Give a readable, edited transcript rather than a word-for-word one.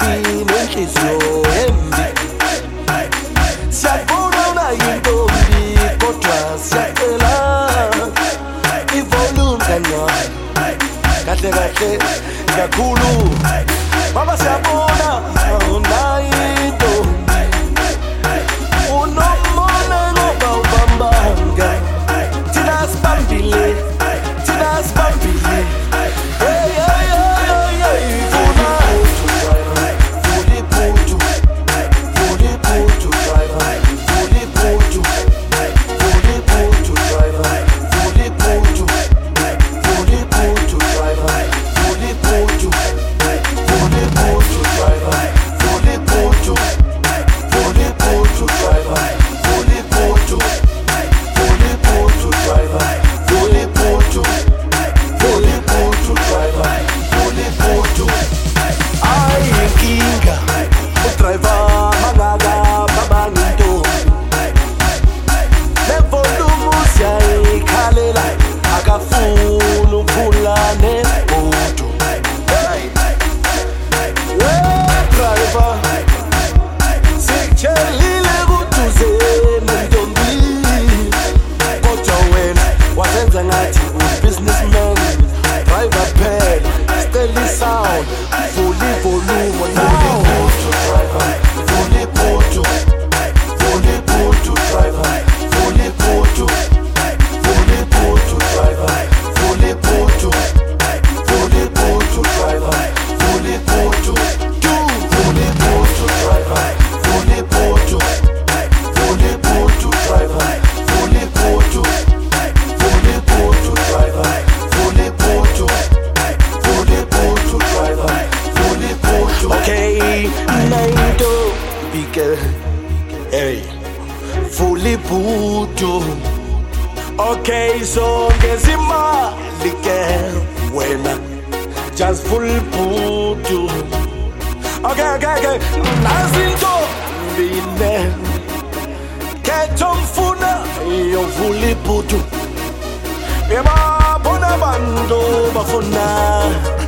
nenhliziyo embi. Siyabona unayintombi kodwa siyacela ivolume kancane. Kahle kahle kakhulu baba siyabona unayintombi unomona ngoba ubambanga. Thina sibambile hey hey hey funa fully putu driver fully putu driver fully putu driver fully putu driver fully putu driver fully putu driver fully putu driver fully putu. Ayinkinga udriver mangaka babanginto levolume siyayikhalela akafuni ukuphula nemoto. Driver sikutshelile kuduze nentombi kodwa wena wazenza ngathi u-businessman. Driver pen, steady sound, fully volume now. Fully putu driver, fully putu driver, fully putu driver, fully putu driver, fully putu driver, fully putu driver, fully putu driver, fully putu. Okay, Naido Bigel, hey, fully putu. Okay, so gezima like wena, just full putu. Okay, nazinto bine, ketomfuna yo fully putu. Eba bona bando bafuna.